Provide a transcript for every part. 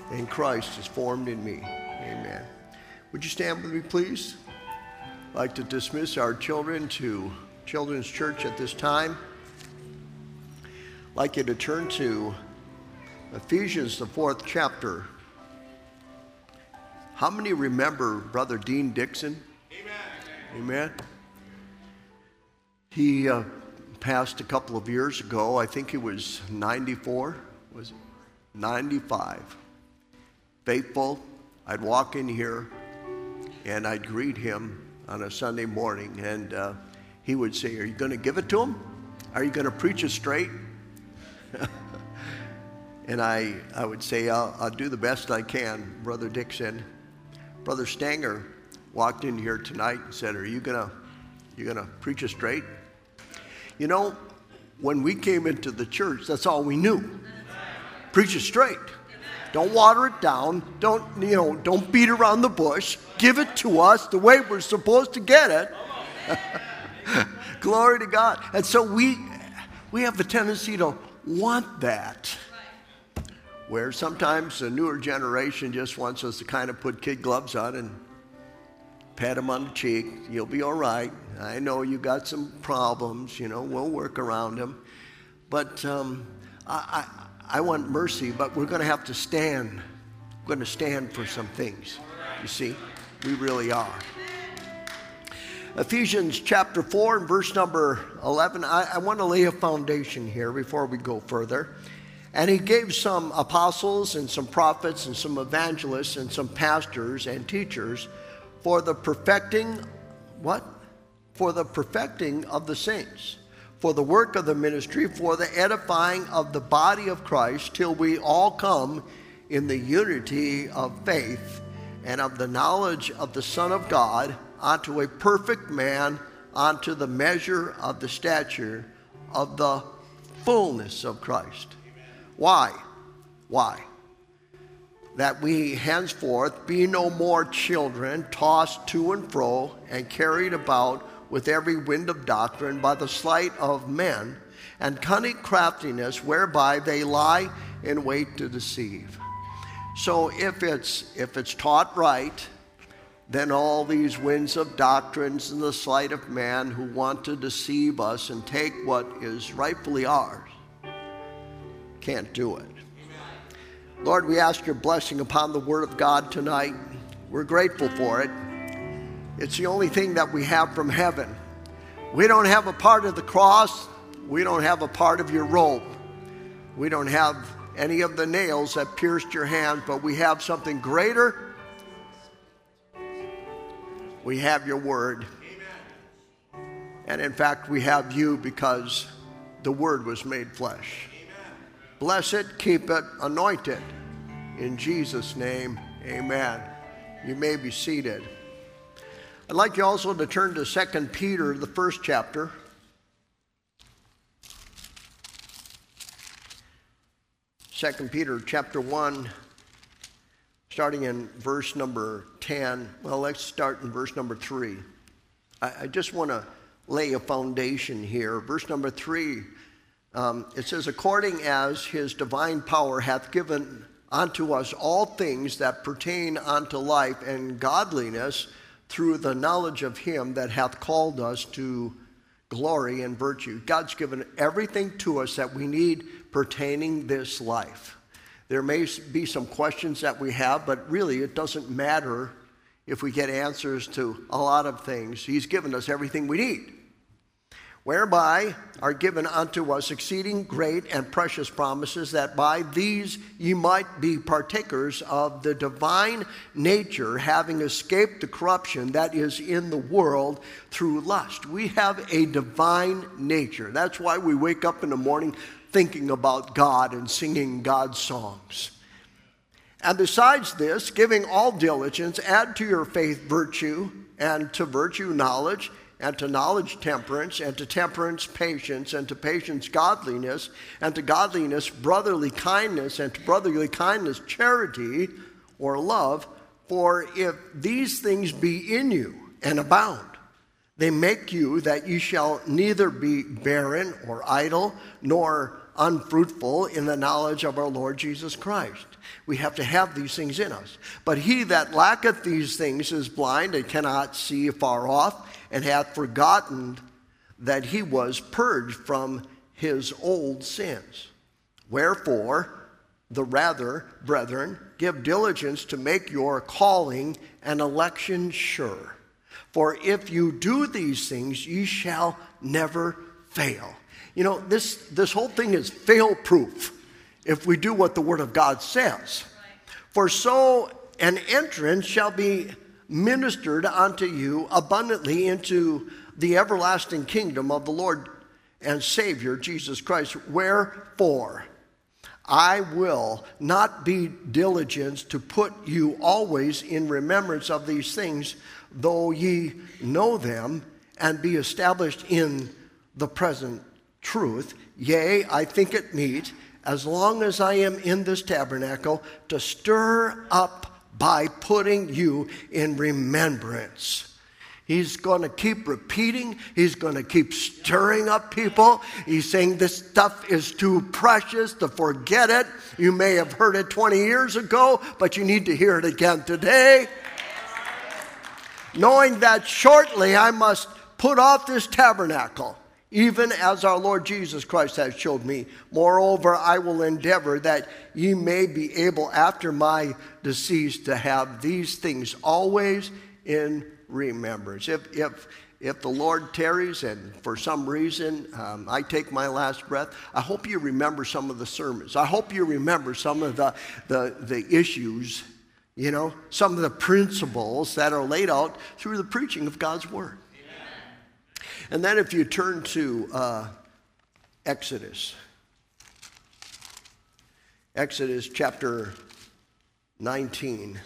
in Christ is formed in me. Amen. Would you stand with me, please? I'd like to dismiss our children to Children's Church at this time. I'd like you to turn to Ephesians, the 4th chapter. How many remember Brother Dean Dixon? Amen. Amen. He passed a couple of years ago. I think he was 94. Was it 95? Faithful. I'd walk in here and I'd greet him on a Sunday morning, and he would say, "Are you going to give it to him? Are you going to preach it straight?" And I would say, I'll do the best I can, Brother Dixon. Brother Stanger walked in here tonight and said, "Are you gonna preach it straight?" You know, when we came into the church, that's all we knew. Preach it straight. Don't water it down. Don't beat around the bush. Give it to us the way we're supposed to get it. Glory to God. And so we have the tendency to want that. Where sometimes the newer generation just wants us to kind of put kid gloves on and pat him on the cheek. You'll be all right. I know you got some problems, we'll work around them. But I want mercy, but we're going to have to stand. We're going to stand for some things. You see, we really are. Ephesians chapter 4 and verse number 11. I want to lay a foundation here before we go further. And he gave some apostles and some prophets and some evangelists and some pastors and teachers for the perfecting, what? For the perfecting of the saints, for the work of the ministry, for the edifying of the body of Christ, till we all come in the unity of faith and of the knowledge of the Son of God, unto a perfect man, unto the measure of the stature of the fullness of Christ. Why? That we henceforth be no more children, tossed to and fro and carried about with every wind of doctrine by the sleight of men and cunning craftiness, whereby they lie in wait to deceive. So if it's taught right, then all these winds of doctrines and the sleight of man who want to deceive us and take what is rightfully ours can't do it. Lord, we ask your blessing upon the word of God tonight. We're grateful for it. It's the only thing that we have from heaven. We don't have a part of the cross. We don't have a part of your robe. We don't have any of the nails that pierced your hands, but we have something greater. We have your word. And in fact, we have you because the word was made flesh. Bless it, keep it, anoint it. In Jesus' name, amen. You may be seated. I'd like you also to turn to 2 Peter, the 1st chapter. 2 Peter chapter 1, starting in verse number 10. Well, let's start in verse number 3. I just want to lay a foundation here. Verse number 3. It says, according as his divine power hath given unto us all things that pertain unto life and godliness, through the knowledge of him that hath called us to glory and virtue. God's given everything to us that we need pertaining this life. There may be some questions that we have, but really it doesn't matter if we get answers to a lot of things. He's given us everything we need. Whereby are given unto us exceeding great and precious promises, that by these ye might be partakers of the divine nature, having escaped the corruption that is in the world through lust. We have a divine nature. That's why we wake up in the morning thinking about God and singing God's songs. And besides this, giving all diligence, add to your faith virtue, and to virtue knowledge, and to knowledge temperance, and to temperance patience, and to patience godliness, and to godliness brotherly kindness, and to brotherly kindness charity or love. For if these things be in you and abound, they make you that ye shall neither be barren or idle, nor unfruitful in the knowledge of our Lord Jesus Christ. We have to have these things in us. But he that lacketh these things is blind and cannot see afar off, and hath forgotten that he was purged from his old sins. Wherefore, the rather, brethren, give diligence to make your calling and election sure. For if you do these things, ye shall never fail. You know, this whole thing is fail-proof if we do what the Word of God says. For so an entrance shall be ministered unto you abundantly into the everlasting kingdom of the Lord and Savior Jesus Christ. Wherefore, I will not be diligent to put you always in remembrance of these things, though ye know them, and be established in the present truth. Yea, I think it meet, as long as I am in this tabernacle, to stir up by putting you in remembrance. He's going to keep repeating. He's going to keep stirring up people. He's saying this stuff is too precious to forget it. You may have heard it 20 years ago, but you need to hear it again today. Knowing that shortly I must put off this tabernacle, even as our Lord Jesus Christ has showed me. Moreover, I will endeavor that ye may be able after my decease to have these things always in remembrance. If the Lord tarries and for some reason I take my last breath, I hope you remember some of the sermons. I hope you remember some of the issues, you know, some of the principles that are laid out through the preaching of God's Word. And then if you turn to Exodus chapter 19.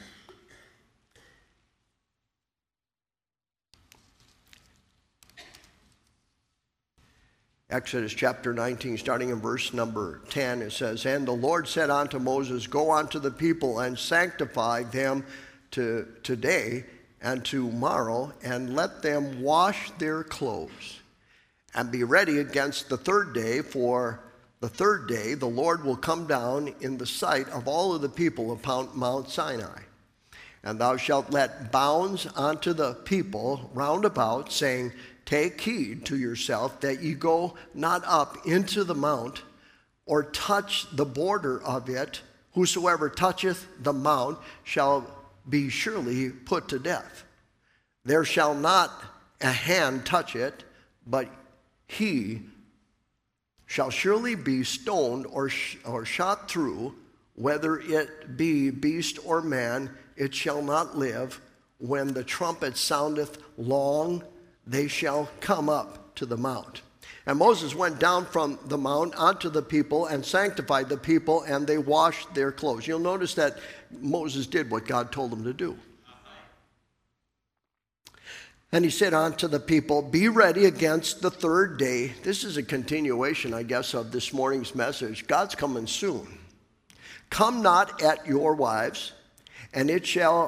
Exodus chapter 19, starting in verse number 10, it says, And the Lord said unto Moses, Go unto the people and sanctify them today and tomorrow, and let them wash their clothes, and be ready against the third day, for the third day the Lord will come down in the sight of all of the people upon Mount Sinai. And thou shalt let bounds unto the people round about, saying, Take heed to yourself that ye go not up into the mount, or touch the border of it. Whosoever toucheth the mount shall be surely put to death. There shall not a hand touch it, but he shall surely be stoned or shot through, whether it be beast or man, it shall not live. When the trumpet soundeth long, they shall come up to the mount. And Moses went down from the mount unto the people and sanctified the people, and they washed their clothes. You'll notice that Moses did what God told him to do. And he said unto the people, Be ready against the third day. This is a continuation, I guess, of this morning's message. God's coming soon. Come not at your wives, and it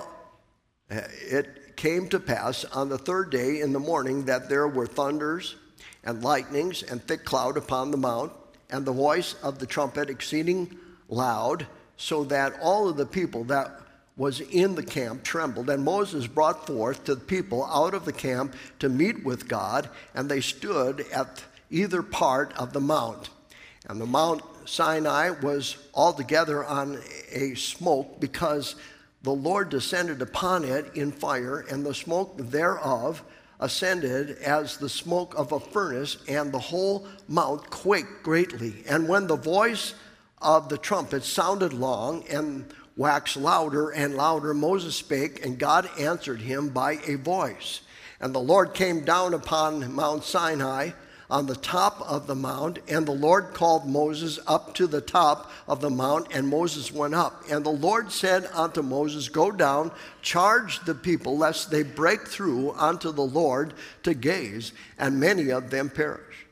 came to pass on the third day in the morning that there were thunders and lightnings and thick cloud upon the mount, and the voice of the trumpet exceeding loud, so that all of the people that was in the camp trembled. And Moses brought forth to the people out of the camp to meet with God, and they stood at either part of the mount. And the Mount Sinai was altogether on a smoke, because the Lord descended upon it in fire, and the smoke thereof ascended as the smoke of a furnace, and the whole mount quaked greatly. And when the voice of the trumpet sounded long and waxed louder and louder, Moses spake, and God answered him by a voice. And the Lord came down upon Mount Sinai on the top of the mount, and the Lord called Moses up to the top of the mount, and Moses went up. And the Lord said unto Moses, Go down, charge the people, lest they break through unto the Lord to gaze, and many of them perish.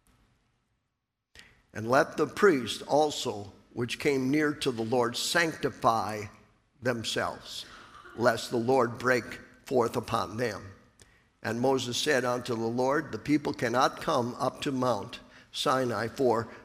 And let the priests also, which came near to the Lord, sanctify themselves, lest the Lord break forth upon them. And Moses said unto the Lord, The people cannot come up to Mount Sinai, for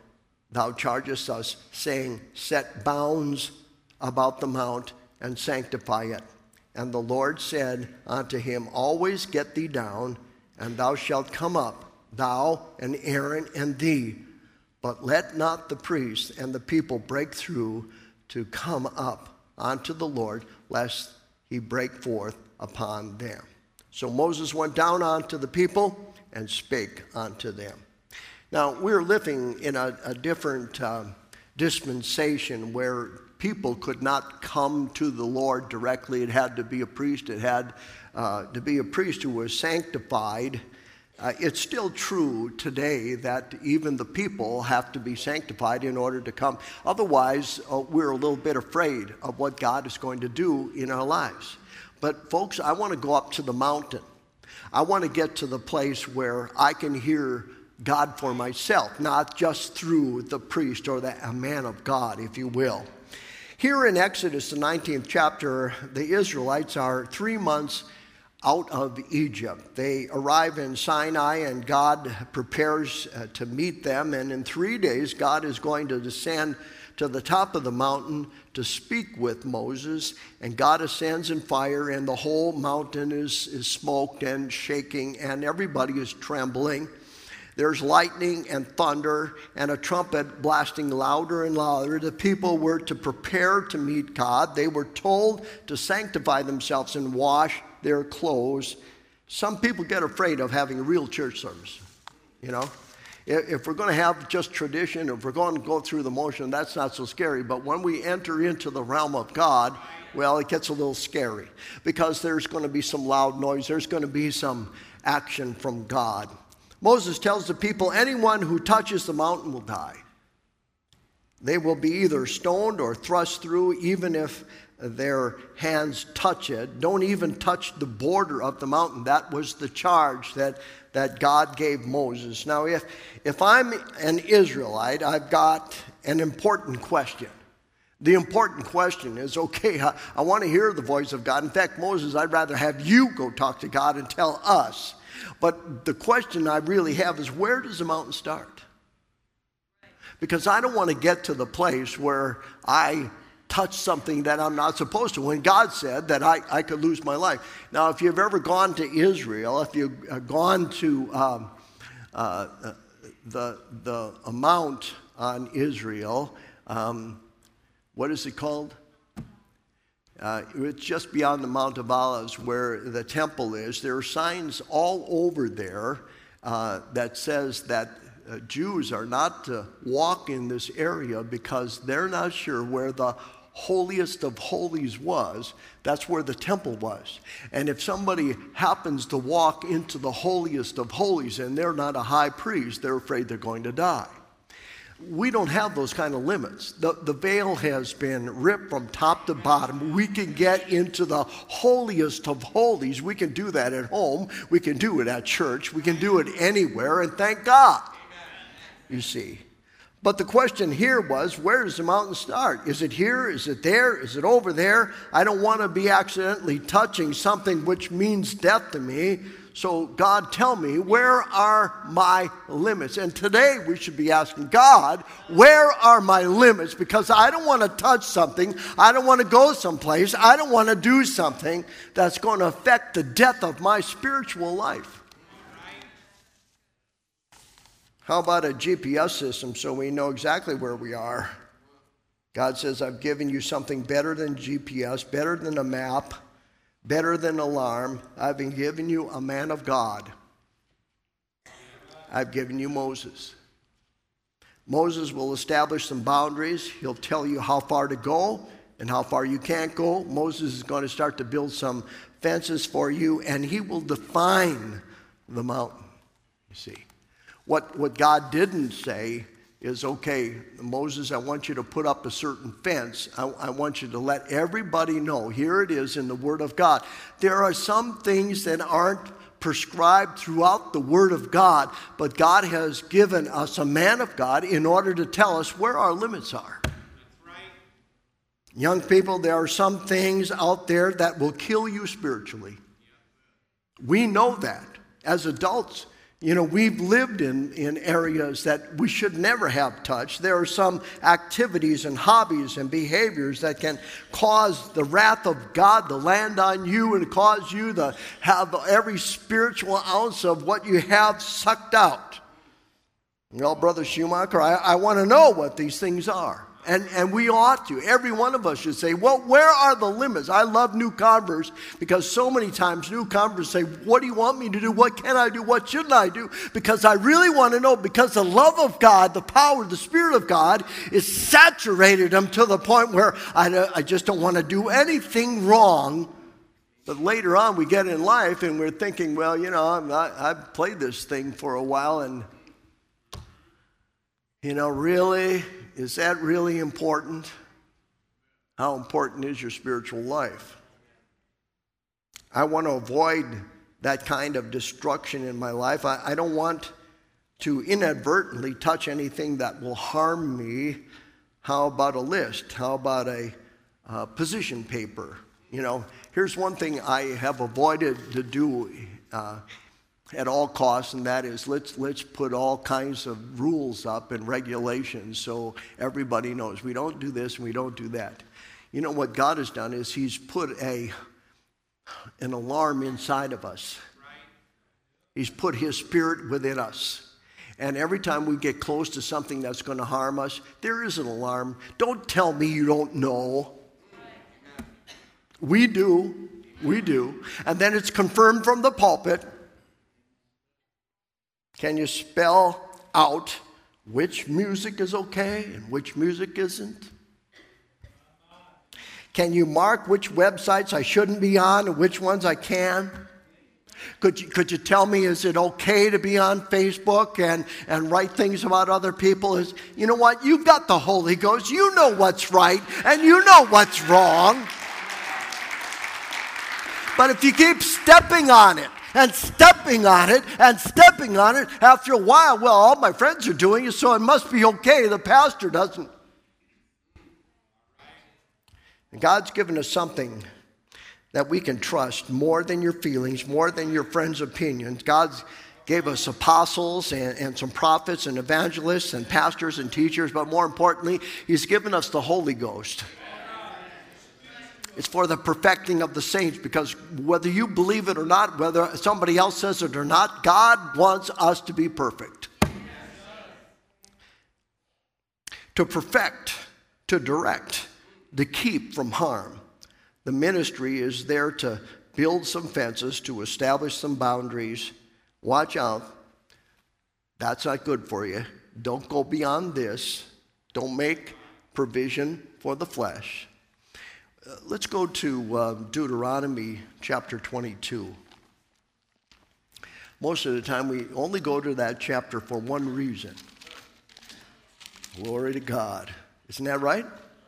thou chargest us, saying, set bounds about the mount and sanctify it. And the Lord said unto him, always get thee down, and thou shalt come up, thou and Aaron and thee. But let not the priests and the people break through to come up unto the Lord, lest he break forth upon them. So Moses went down unto the people and spake unto them. Now, we're living in a different dispensation where people could not come to the Lord directly. It had to be a priest. It had to be a priest who was sanctified. It's still true today that even the people have to be sanctified in order to come. Otherwise, we're a little bit afraid of what God is going to do in our lives. But folks, I want to go up to the mountain. I want to get to the place where I can hear God for myself, not just through the priest or a man of God, if you will. Here in Exodus, the 19th chapter, the Israelites are 3 months out of Egypt. They arrive in Sinai, and God prepares to meet them. And in 3 days, God is going to descend to the top of the mountain to speak with Moses. And God ascends in fire, and the whole mountain is smoked and shaking, and everybody is trembling. There's lightning and thunder and a trumpet blasting louder and louder. The people were to prepare to meet God. They were told to sanctify themselves and wash their clothes. Some people get afraid of having a real church service, you know. If we're going to have just tradition, if we're going to go through the motion, that's not so scary. But when we enter into the realm of God, well, it gets a little scary because there's going to be some loud noise. There's going to be some action from God. Moses tells the people, anyone who touches the mountain will die. They will be either stoned or thrust through, even if their hands touch it. Don't even touch the border of the mountain. That was the charge that God gave Moses. Now, if I'm an Israelite, I've got an important question. The important question is, okay, I want to hear the voice of God. In fact, Moses, I'd rather have you go talk to God and tell us. But the question I really have is, where does the mountain start? Because I don't want to get to the place where I touch something that I'm not supposed to, when God said that I could lose my life. Now, if you've ever gone to Israel, if you've gone to the Mount on Israel, what is it called? It's just beyond the Mount of Olives where the temple is. There are signs all over there that says that Jews are not to walk in this area because they're not sure where the holiest of holies was. That's where the temple was. And if somebody happens to walk into the holiest of holies and they're not a high priest, they're afraid they're going to die. We don't have those kind of limits. The veil has been ripped from top to bottom. We can get into the holiest of holies. We can do that at home. We can do it at church. We can do it anywhere, and thank God, you see. But the question here was, where does the mountain start? Is it here? Is it there? Is it over there? I don't want to be accidentally touching something which means death to me. So God, tell me, where are my limits? And today we should be asking God, where are my limits? Because I don't want to touch something. I don't want to go someplace. I don't want to do something that's going to affect the death of my spiritual life. How about a GPS system so we know exactly where we are? God says, I've given you something better than GPS, better than a map, better than an alarm. I've been giving you a man of God. I've given you Moses. Moses will establish some boundaries. He'll tell you how far to go and how far you can't go. Moses is going to start to build some fences for you, and he will define the mountain, you see. What God didn't say is, okay, Moses, I want you to put up a certain fence. I want you to let everybody know. Here it is in the Word of God. There are some things that aren't prescribed throughout the Word of God, but God has given us a man of God in order to tell us where our limits are. That's right. Young people, there are some things out there that will kill you spiritually. We know that. As adults, You know, we've lived in areas that we should never have touched. There are some activities and hobbies and behaviors that can cause the wrath of God to land on you and cause you to have every spiritual ounce of what you have sucked out. Well, Brother Schumacher, I want to know what these things are. And we ought to. Every one of us should say, well, where are the limits? I love new converts because so many times new converts say, what do you want me to do? What can I do? What shouldn't I do? Because I really want to know, because the love of God, the power, the Spirit of God is saturated them to the point where I just don't want to do anything wrong. But later on we get in life and we're thinking, well, you know, I've played this thing for a while and, you know, really? Is that really important? How important is your spiritual life? I want to avoid that kind of destruction in my life. I don't want to inadvertently touch anything that will harm me. How about a list? How about a position paper? You know, here's one thing I have avoided to do at all costs, and that is let's put all kinds of rules up and regulations so everybody knows we don't do this and we don't do that. You know what God has done is he's put an alarm inside of us. He's put his Spirit within us. And every time we get close to something that's going to harm us, there is an alarm. Don't tell me you don't know. We do. We do. And then it's confirmed from the pulpit. Can you spell out which music is okay and which music isn't? Can you mark which websites I shouldn't be on and which ones I can? Could you tell me, is it okay to be on Facebook and write things about other people? You know what? You've got the Holy Ghost. You know what's right and you know what's wrong. But if you keep stepping on it, and stepping on it, and stepping on it, after a while, well, all my friends are doing it, so it must be okay. The pastor doesn't. And God's given us something that we can trust more than your feelings, more than your friends' opinions. God gave us apostles and some prophets and evangelists and pastors and teachers, but more importantly, he's given us the Holy Ghost. It's for the perfecting of the saints, because whether you believe it or not, whether somebody else says it or not, God wants us to be perfect. To perfect, to direct, to keep from harm. The ministry is there to build some fences, to establish some boundaries. Watch out. That's not good for you. Don't go beyond this. Don't make provision for the flesh. Let's go to Deuteronomy chapter 22. Most of the time we only go to that chapter for one reason. Glory to God. Isn't that right?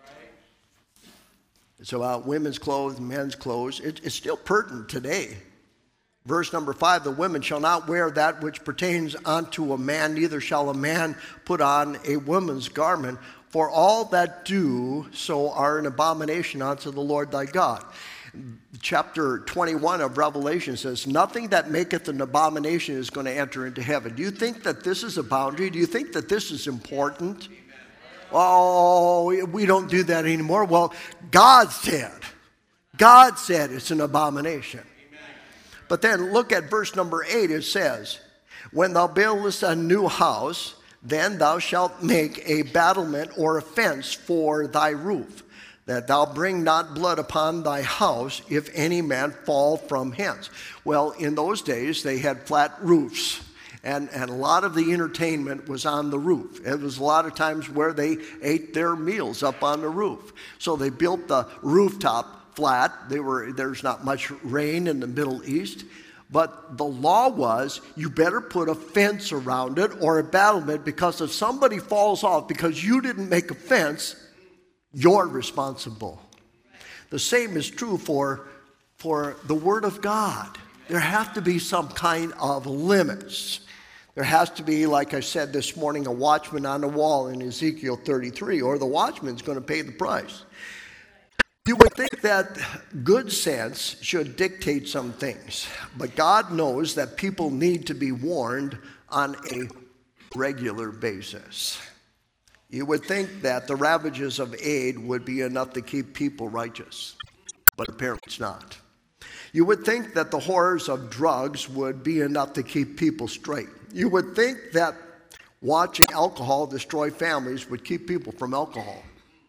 It's about women's clothes, men's clothes. It's still pertinent today. Verse number 5, the women shall not wear that which pertains unto a man, neither shall a man put on a woman's garment. For all that do so are an abomination unto the Lord thy God. Chapter 21 of Revelation says, nothing that maketh an abomination is going to enter into heaven. Do you think that this is a boundary? Do you think that this is important? Oh, we don't do that anymore. Well, God said it's an abomination. But then look at verse number 8. It says, when thou buildest a new house, then thou shalt make a battlement or a fence for thy roof, that thou bring not blood upon thy house, if any man fall from hence. Well, in those days, they had flat roofs, and a lot of the entertainment was on the roof. It was a lot of times where they ate their meals up on the roof. So they built the rooftop flat. There's not much rain in the Middle East. But the law was, you better put a fence around it or a battlement, because if somebody falls off because you didn't make a fence, you're responsible. The same is true for the Word of God. There have to be some kind of limits. There has to be, like I said this morning, a watchman on the wall in Ezekiel 33, or the watchman's going to pay the price. You would think that good sense should dictate some things, but God knows that people need to be warned on a regular basis. You would think that the ravages of AIDS would be enough to keep people righteous, but apparently it's not. You would think that the horrors of drugs would be enough to keep people straight. You would think that watching alcohol destroy families would keep people from alcohol.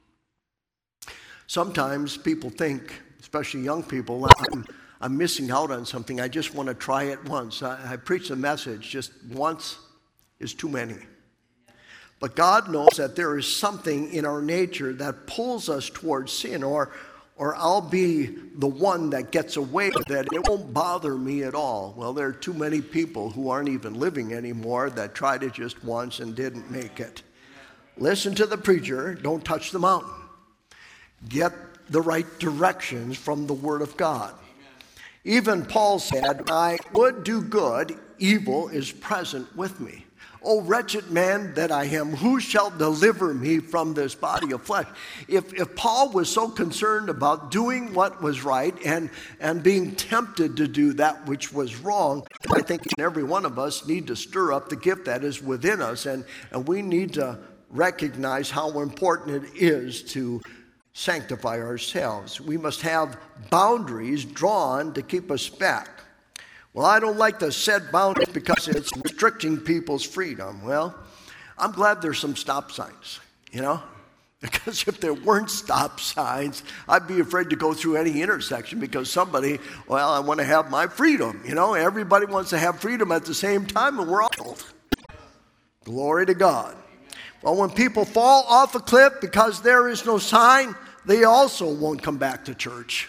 Sometimes people think, especially young people, I'm missing out on something. I just want to try it once. I preach a message, just once is too many. But God knows that there is something in our nature that pulls us towards sin, or I'll be the one that gets away with it. It won't bother me at all. Well, there are too many people who aren't even living anymore that tried it just once and didn't make it. Listen to the preacher. Don't touch the mountain. Get the right directions from the Word of God. Even Paul said, I would do good, evil is present with me. O wretched man that I am, who shall deliver me from this body of flesh? If Paul was so concerned about doing what was right and being tempted to do that which was wrong, I think every one of us need to stir up the gift that is within us, and we need to recognize how important it is to sanctify ourselves. We must have boundaries drawn to keep us back. Well, I don't like to set boundaries because it's restricting people's freedom. Well, I'm glad there's some stop signs, because if there weren't stop signs, I'd be afraid to go through any intersection because I want to have my freedom. Everybody wants to have freedom at the same time, and we're all told. Glory to God. Well, when people fall off a cliff because there is no sign, they also won't come back to church.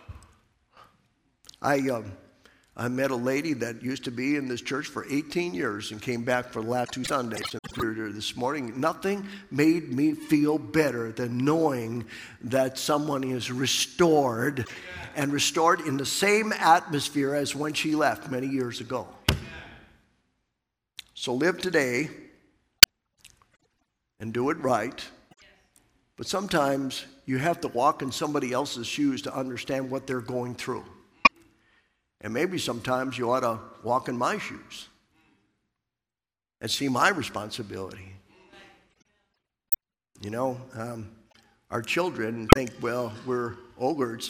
I met a lady that used to be in this church for 18 years and came back for the last 2 Sundays. And this morning, nothing made me feel better than knowing that someone is restored, and restored in the same atmosphere as when she left many years ago. So live today and do it right. But sometimes you have to walk in somebody else's shoes to understand what they're going through. And maybe sometimes you ought to walk in my shoes and see my responsibility. Our children think, well, we're ogres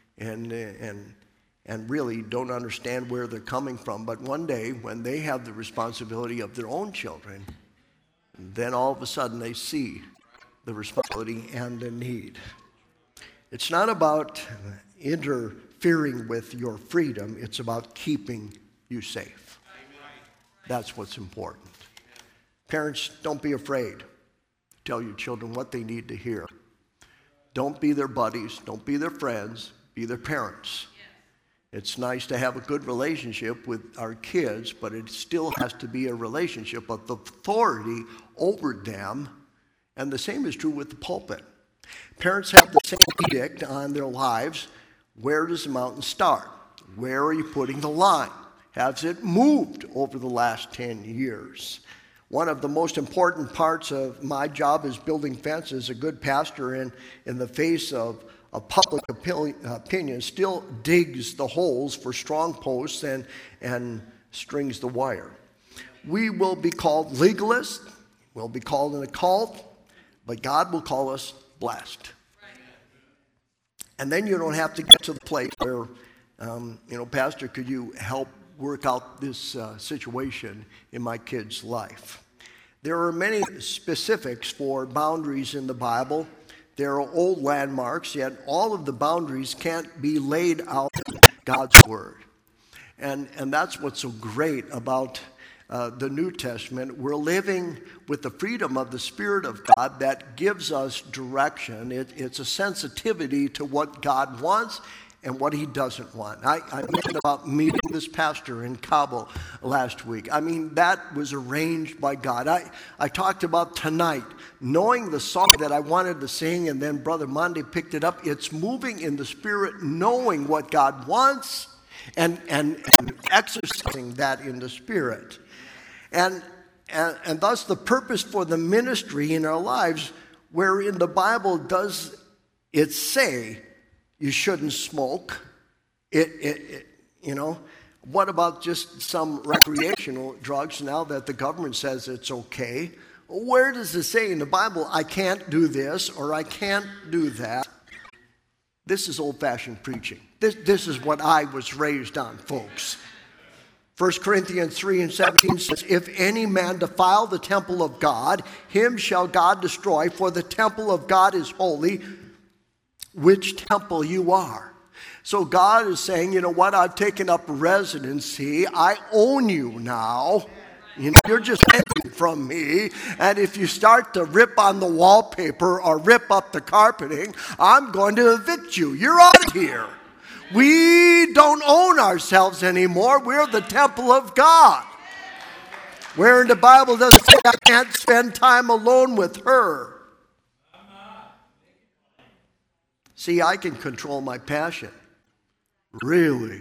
and really don't understand where they're coming from. But one day, when they have the responsibility of their own children, then all of a sudden they see the responsibility and the need. It's not about interfering with your freedom. It's about keeping you safe. That's what's important. Parents, don't be afraid to tell your children what they need to hear. Don't be their buddies. Don't be their friends. Be their parents. It's nice to have a good relationship with our kids, but it still has to be a relationship of authority over them. And the same is true with the pulpit. Parents have the same edict on their lives. Where does the mountain start? Where are you putting the line? Has it moved over the last 10 years? One of the most important parts of my job is building fences. A good pastor, in the face of public opinion, still digs the holes for strong posts and strings the wire. We will be called legalists. We'll be called an occult. But God will call us blessed. And then you don't have to get to the place where, Pastor, could you help work out this situation in my kid's life? There are many specifics for boundaries in the Bible. There are old landmarks, yet all of the boundaries can't be laid out in God's Word. And that's what's so great about the New Testament. We're living with the freedom of the Spirit of God that gives us direction. It's a sensitivity to what God wants and what He doesn't want. I mentioned about meeting this pastor in Kabul last week. That was arranged by God. I talked about tonight, knowing the song that I wanted to sing, and then Brother Monday picked it up. It's moving in the Spirit, knowing what God wants and exercising that in the Spirit. And thus the purpose for the ministry in our lives, where in the Bible does it say You shouldn't smoke. What about just some recreational drugs now that the government says it's okay? Where does it say in the Bible, I can't do this or I can't do that? This is old-fashioned preaching. This is what I was raised on, folks. 1 Corinthians 3:17 says, if any man defile the temple of God, him shall God destroy, for the temple of God is holy, which temple you are. So God is saying, you know what, I've taken up residency. I own you now. You're just renting from me. And if you start to rip on the wallpaper or rip up the carpeting, I'm going to evict you. You're out of here. We don't own ourselves anymore. We're the temple of God. Where in the Bible does it say I can't spend time alone with her? See, I can control my passion. Really?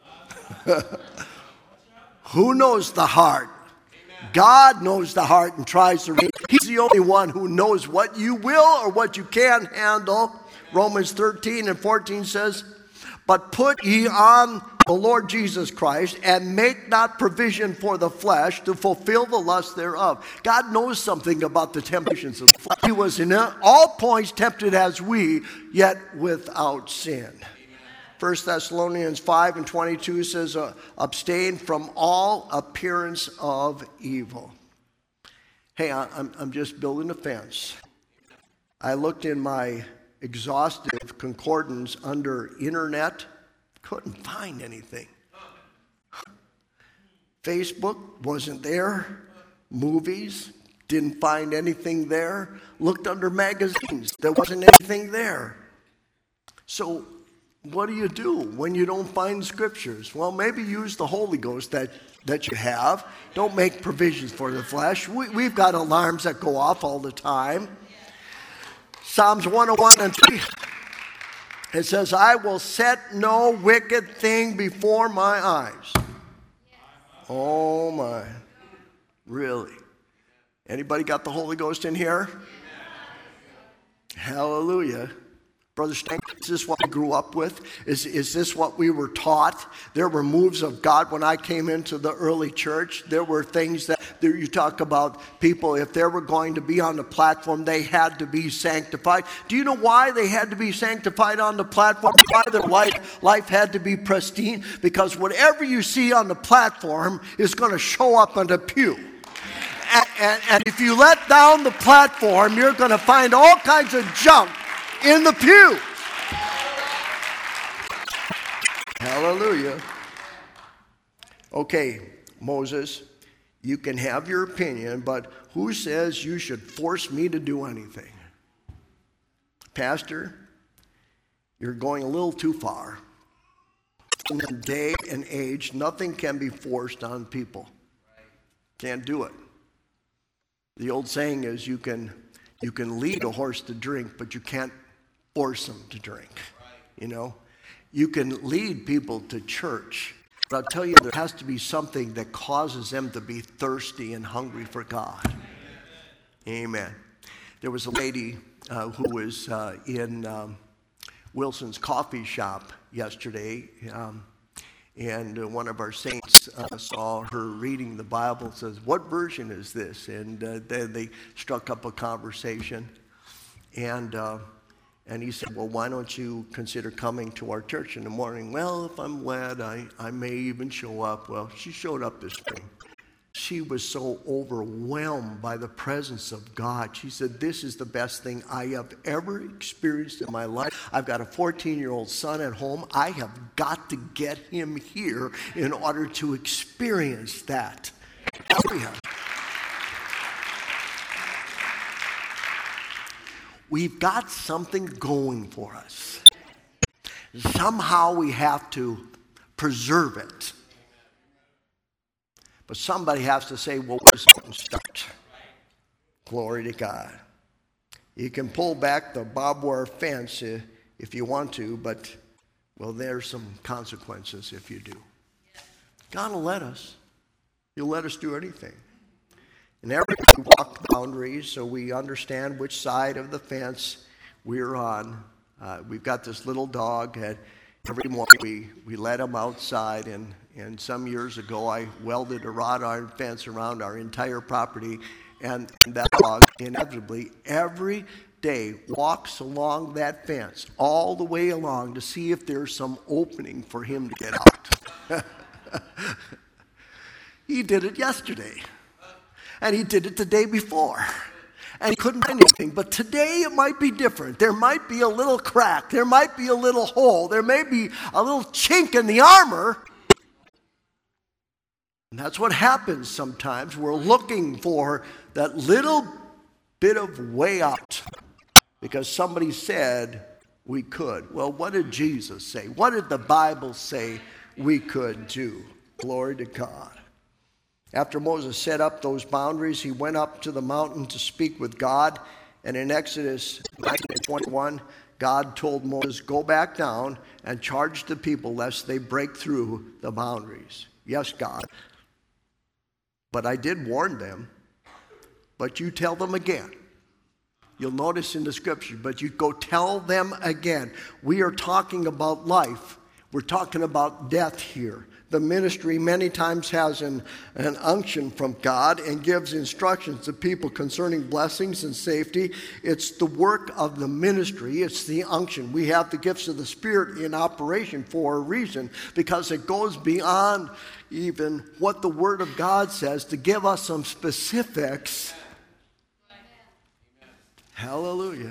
Who knows the heart? God knows the heart and tries to read. He's the only one who knows what you will or what you can handle. Romans 13:14 says, but put ye on the Lord Jesus Christ, and make not provision for the flesh to fulfill the lust thereof. God knows something about the temptations of the flesh. He was in all points tempted as we, yet without sin. 1 Thessalonians 5:22 says, abstain from all appearance of evil. Hey, I'm just building a fence. I looked in my exhaustive concordance under internet, couldn't find anything. Facebook wasn't there. Movies, didn't find anything there. Looked under magazines, there wasn't anything there. So what do you do when you don't find scriptures? Well, maybe use the Holy Ghost that you have. Don't make provisions for the flesh. We've got alarms that go off all the time. Psalms 101:3, it says, I will set no wicked thing before my eyes. Oh my, really? Anybody got the Holy Ghost in here? Hallelujah. Brother Stank, is this what we grew up with? Is this what we were taught? There were moves of God when I came into the early church. There were things that you talk about people, if they were going to be on the platform, they had to be sanctified. Do you know why they had to be sanctified on the platform? Why their life had to be pristine? Because whatever you see on the platform is going to show up on the pew. And if you let down the platform, you're going to find all kinds of junk in the pew. Hallelujah. Okay, Moses, you can have your opinion, but who says you should force me to do anything? Pastor, you're going a little too far. In the day and age, nothing can be forced on people. Can't do it. The old saying is you can lead a horse to drink, but you can't force them to drink. You can lead people to church, but I'll tell you, there has to be something that causes them to be thirsty and hungry for God. Amen. There was a lady who was in Wilson's coffee shop yesterday, and one of our saints saw her reading the Bible, says, what version is this? And then they struck up a conversation, and he said, well, why don't you consider coming to our church in the morning? Well, if I'm led, I may even show up. Well, she showed up this spring. She was so overwhelmed by the presence of God. She said, this is the best thing I have ever experienced in my life. I've got a 14-year-old son at home. I have got to get him here in order to experience that. Hallelujah. We've got something going for us. Somehow we have to preserve it. But somebody has to say, well, where does something start? Glory to God. You can pull back the barbed wire fence if you want to, but, well, there's some consequences if you do. God will let us. He'll let us do anything. And every we walk boundaries so we understand which side of the fence we're on. We've got this little dog, and every morning we let him outside, and some years ago I welded a wrought iron fence around our entire property, and that dog inevitably every day walks along that fence all the way along to see if there's some opening for him to get out. He did it yesterday, and he did it the day before, and he couldn't find anything. But today it might be different. There might be a little crack. There might be a little hole. There may be a little chink in the armor. And that's what happens sometimes. We're looking for that little bit of way out because somebody said we could. Well, what did Jesus say? What did the Bible say we could do? Glory to God. After Moses set up those boundaries, he went up to the mountain to speak with God. And in Exodus 19:21, God told Moses, go back down and charge the people lest they break through the boundaries. Yes, God. But I did warn them. But you tell them again. You'll notice in the scripture, but you go tell them again. We are talking about life. We're talking about death here. The ministry many times has an unction from God and gives instructions to people concerning blessings and safety. It's the work of the ministry. It's the unction. We have the gifts of the Spirit in operation for a reason, because it goes beyond even what the Word of God says to give us some specifics. Hallelujah.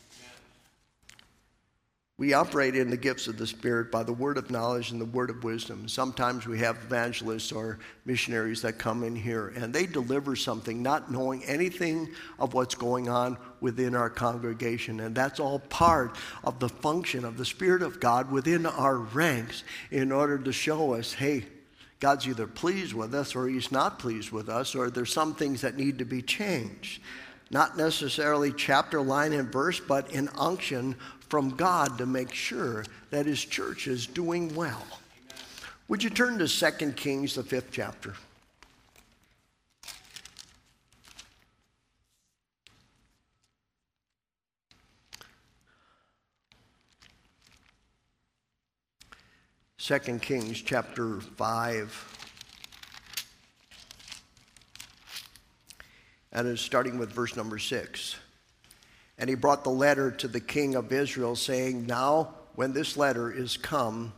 We operate in the gifts of the Spirit by the word of knowledge and the word of wisdom. Sometimes we have evangelists or missionaries that come in here and they deliver something not knowing anything of what's going on within our congregation. And that's all part of the function of the Spirit of God within our ranks in order to show us, hey, God's either pleased with us or he's not pleased with us, or there's some things that need to be changed. Not necessarily chapter, line, and verse, but in unction from God to make sure that his church is doing well. Amen. Would you turn to 2 Kings, the 5th chapter? Second Kings chapter 5. And it's starting with verse number 6. And he brought the letter to the king of Israel, saying, now when this letter is come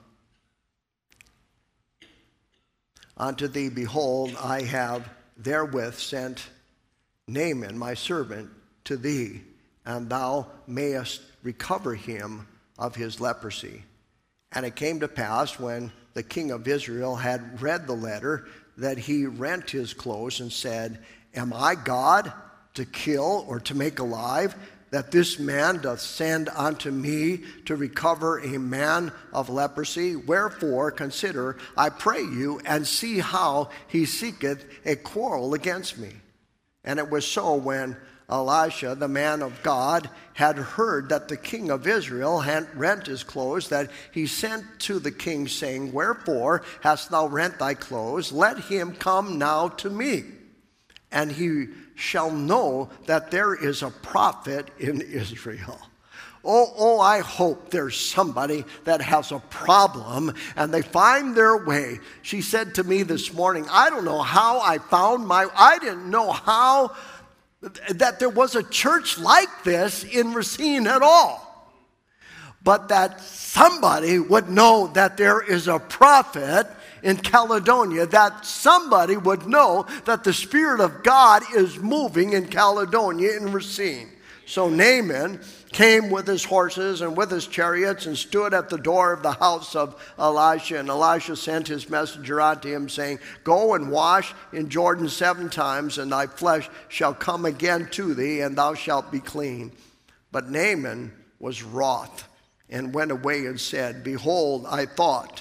unto thee, behold, I have therewith sent Naaman my servant to thee, and thou mayest recover him of his leprosy. And it came to pass, when the king of Israel had read the letter, that he rent his clothes and said, am I God to kill or to make alive, that this man doth send unto me to recover a man of leprosy? Wherefore consider, I pray you, and see how he seeketh a quarrel against me. And it was so, when Elisha, the man of God, had heard that the king of Israel had rent his clothes, that he sent to the king, saying, wherefore hast thou rent thy clothes? Let him come now to me, and he shall know that there is a prophet in Israel. Oh, I hope there's somebody that has a problem and they find their way. She said to me this morning, I don't know how I didn't know how that there was a church like this in Racine at all. But that somebody would know that there is a prophet in Caledonia, that somebody would know that the Spirit of God is moving in Caledonia, in Racine. So Naaman came with his horses and with his chariots and stood at the door of the house of Elisha. And Elisha sent his messenger unto him, saying, go and wash in Jordan 7 times, and thy flesh shall come again to thee, and thou shalt be clean. But Naaman was wroth, and went away and said, behold, I thought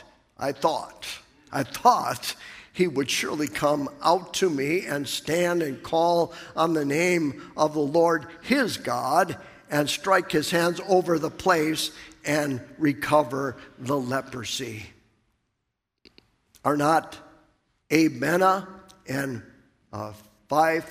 he would surely come out to me and stand and call on the name of the Lord his God and strike his hands over the place and recover the leprosy. Are not Abana and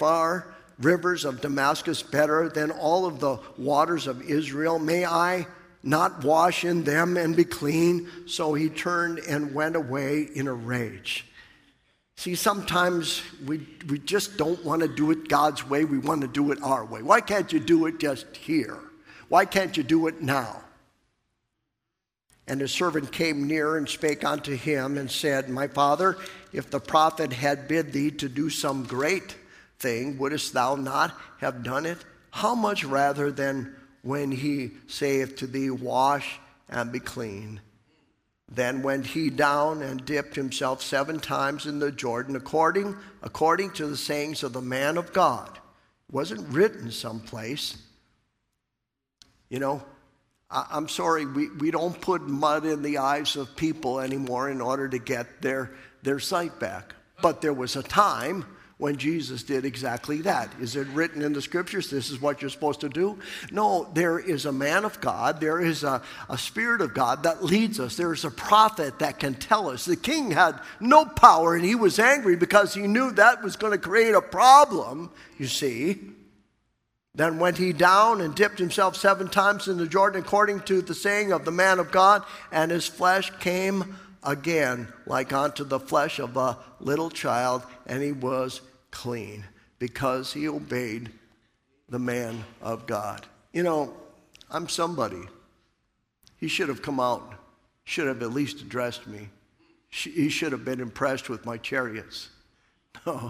Pharpar, rivers of Damascus, better than all of the waters of Israel? May I not wash in them and be clean. So he turned and went away in a rage. See, sometimes we just don't want to do it God's way. We want to do it our way. Why can't you do it just here? Why can't you do it now? And his servant came near and spake unto him and said, My father, if the prophet had bid thee to do some great thing, wouldest thou not have done it? How much rather than when he saith to thee, Wash and be clean? Then went he down and dipped himself 7 times in the Jordan, according to the sayings of the man of God. It wasn't written someplace. You know, I'm sorry, we don't put mud in the eyes of people anymore in order to get their sight back. But there was a time when Jesus did exactly that. Is it written in the scriptures, this is what you're supposed to do? No, there is a man of God, there is a spirit of God that leads us. There is a prophet that can tell us. The king had no power and he was angry because he knew that was going to create a problem, you see. Then went he down and dipped himself 7 times in the Jordan according to the saying of the man of God, and his flesh came again like unto the flesh of a little child, and he was clean because he obeyed the man of God. You know, I'm somebody. He should have come out, should have at least addressed me. He should have been impressed with my chariots. No.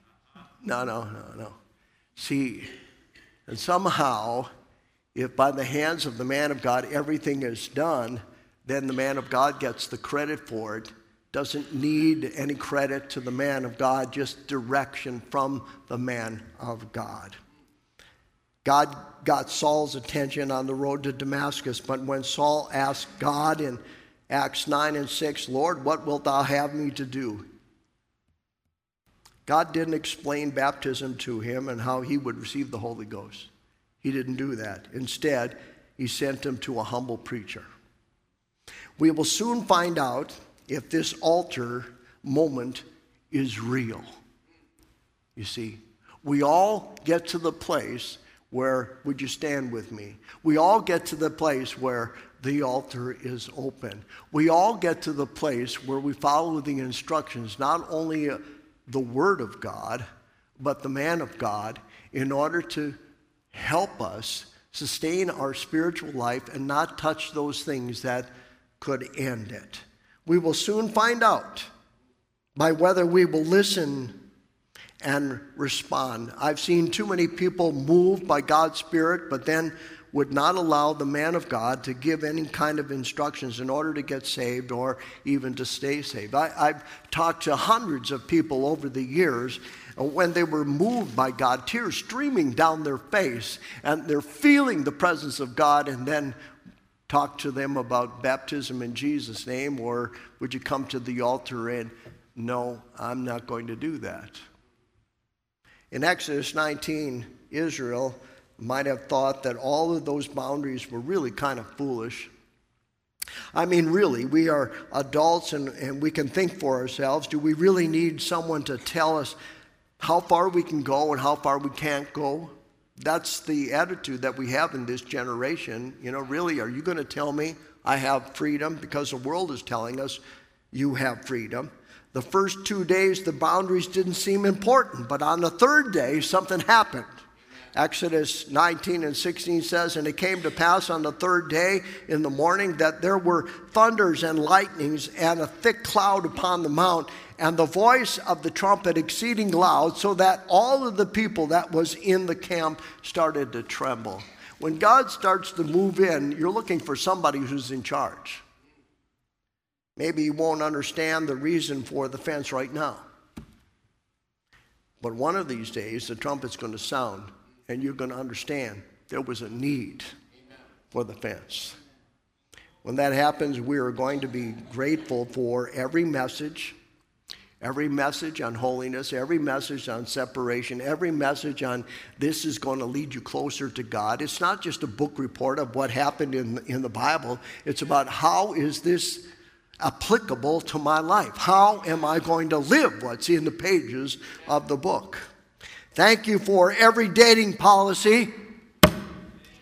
See, and somehow, if by the hands of the man of God everything is done, then the man of God gets the credit for it. Doesn't need any credit to the man of God, just direction from the man of God. God got Saul's attention on the road to Damascus, but when Saul asked God in Acts 9 and 6, Lord, what wilt thou have me to do? God didn't explain baptism to him and how he would receive the Holy Ghost. He didn't do that. Instead, he sent him to a humble preacher. We will soon find out if this altar moment is real. You see, we all get to the place where, would you stand with me? We all get to the place where the altar is open. We all get to the place where we follow the instructions, not only the Word of God, but the man of God, in order to help us sustain our spiritual life and not touch those things that could end it. We will soon find out by whether we will listen and respond. I've seen too many people moved by God's Spirit, but then would not allow the man of God to give any kind of instructions in order to get saved or even to stay saved. I've talked to hundreds of people over the years when they were moved by God, tears streaming down their face, and they're feeling the presence of God, and then talk to them about baptism in Jesus' name, or would you come to the altar and, no, I'm not going to do that. In Exodus 19, Israel might have thought that all of those boundaries were really kind of foolish. I mean, really, we are adults and we can think for ourselves. Do we really need someone to tell us how far we can go and how far we can't go? That's the attitude that we have in this generation. You know, really, are you going to tell me I have freedom? Because the world is telling us you have freedom. The first 2 days, the boundaries didn't seem important, but on the third day, something happened. Exodus 19 and 16 says, And it came to pass on the third day in the morning that there were thunders and lightnings and a thick cloud upon the mount, and the voice of the trumpet exceeding loud, so that all of the people that was in the camp started to tremble. When God starts to move in, you're looking for somebody who's in charge. Maybe you won't understand the reason for the fence right now. But one of these days, the trumpet's going to sound, and you're going to understand there was a need for the fence. When that happens, we are going to be grateful for every message on holiness, every message on separation, every message on this is going to lead you closer to God. It's not just a book report of what happened in the Bible. It's about how is this applicable to my life? How am I going to live what's in the pages of the book? Thank you for every dating policy.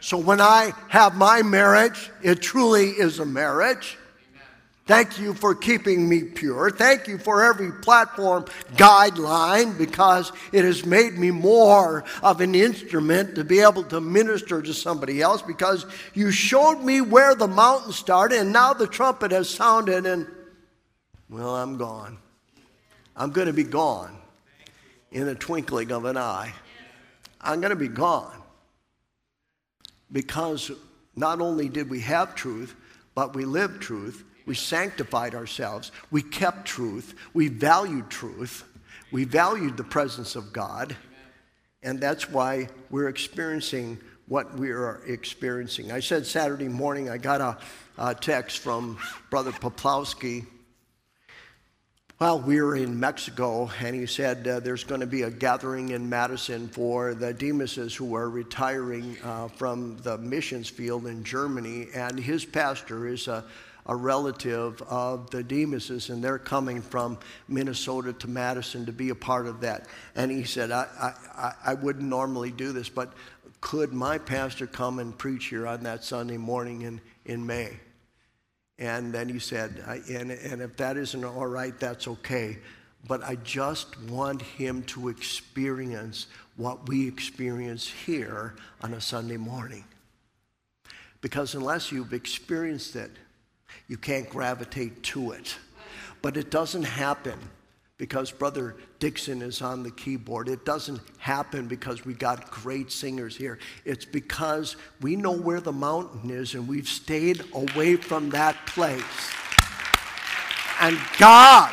So when I have my marriage, it truly is a marriage. Thank you for keeping me pure. Thank you for every platform guideline, because it has made me more of an instrument to be able to minister to somebody else, because you showed me where the mountain started, and now the trumpet has sounded, and, well, I'm gone. I'm going to be gone in a twinkling of an eye. I'm going to be gone, because not only did we have truth, but we lived truth. We sanctified ourselves. We kept truth. We valued truth. We valued the presence of God. And that's why we're experiencing what we are experiencing. I said Saturday morning, I got a text from Brother Poplowski while we were in Mexico, and he said there's going to be a gathering in Madison for the Demases who are retiring from the missions field in Germany, and his pastor is a relative of the Demases, and they're coming from Minnesota to Madison to be a part of that. And he said, I wouldn't normally do this, but could my pastor come and preach here on that Sunday morning in May? And then he said, and if that isn't all right, that's okay. But I just want him to experience what we experience here on a Sunday morning. Because unless you've experienced it, you can't gravitate to it. But it doesn't happen because Brother Dixon is on the keyboard. It doesn't happen because we got great singers here. It's because we know where the mountain is, and we've stayed away from that place. And God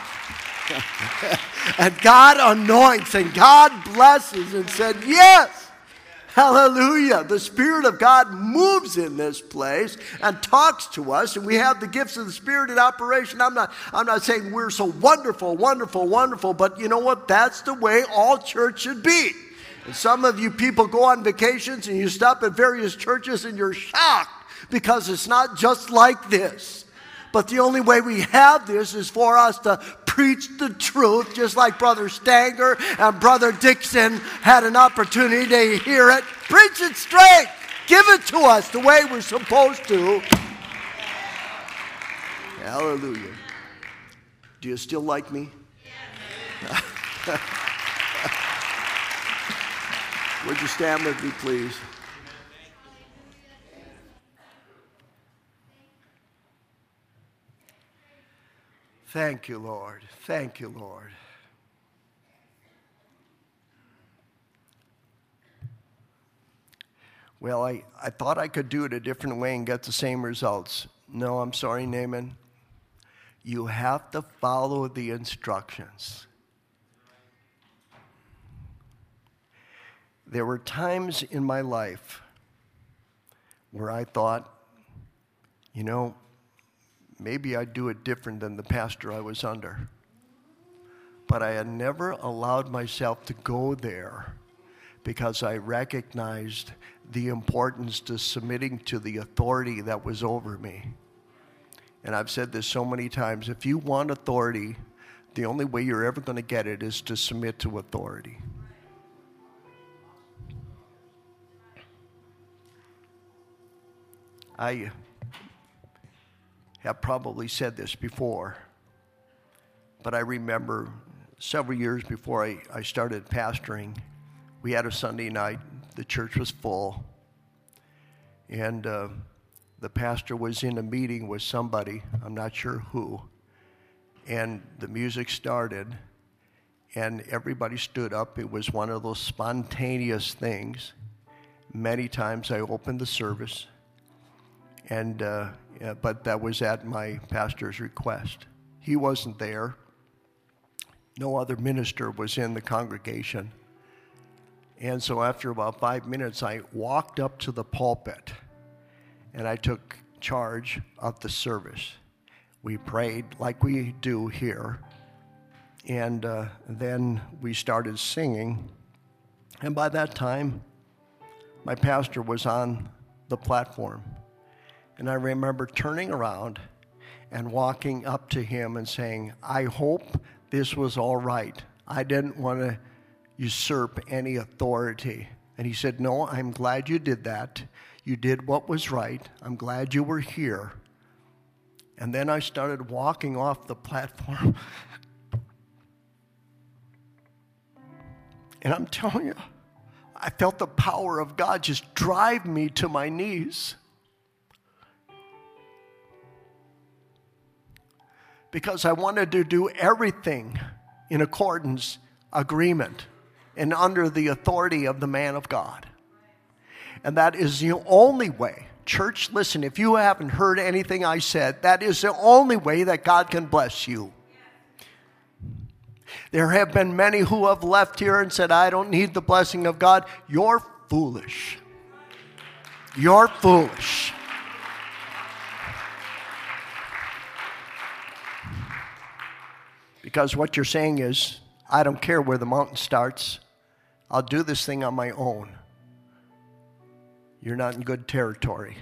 anoints, and God blesses, and said, yes. Hallelujah. The Spirit of God moves in this place and talks to us, and we have the gifts of the Spirit in operation. I'm not saying we're so wonderful, but you know what? That's the way all church should be. And some of you people go on vacations and you stop at various churches and you're shocked because it's not just like this. But the only way we have this is for us to preach the truth, just like Brother Stanger and Brother Dixon had an opportunity to hear it. Preach it straight. Give it to us the way we're supposed to. Hallelujah. Do you still like me? Would you stand with me, please? Thank you, Lord. Thank you, Lord. Well, I thought I could do it a different way and get the same results. No, I'm sorry, Naaman. You have to follow the instructions. There were times in my life where I thought, maybe I'd do it different than the pastor I was under. But I had never allowed myself to go there because I recognized the importance to submitting to the authority that was over me. And I've said this so many times, if you want authority, the only way you're ever going to get it is to submit to authority. I have probably said this before, but I remember several years before I started pastoring, we had a Sunday night, the church was full, and the pastor was in a meeting with somebody, I'm not sure who, and the music started, and everybody stood up. It was one of those spontaneous things. Many times I opened the service, and but that was at my pastor's request. He wasn't there. No other minister was in the congregation. And so after about 5 minutes, I walked up to the pulpit, and I took charge of the service. We prayed like we do here, and then we started singing. And by that time, my pastor was on the platform. And I remember turning around and walking up to him and saying, I hope this was all right. I didn't want to usurp any authority. And he said, no, I'm glad you did that. You did what was right. I'm glad you were here. And then I started walking off the platform. And I'm telling you, I felt the power of God just drive me to my knees. Because I wanted to do everything in accordance, agreement, and under the authority of the man of God. And that is the only way. Church, listen, if you haven't heard anything I said, that is the only way that God can bless you. There have been many who have left here and said, I don't need the blessing of God. You're foolish. You're foolish. Because what you're saying is, I don't care where the mountain starts. I'll do this thing on my own. You're not in good territory.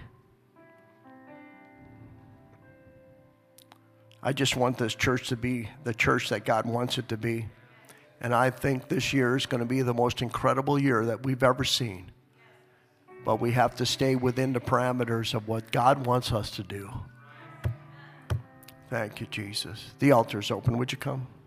I just want this church to be the church that God wants it to be. And I think this year is going to be the most incredible year that we've ever seen. But we have to stay within the parameters of what God wants us to do. Thank you, Jesus. The altar's open. Would you come?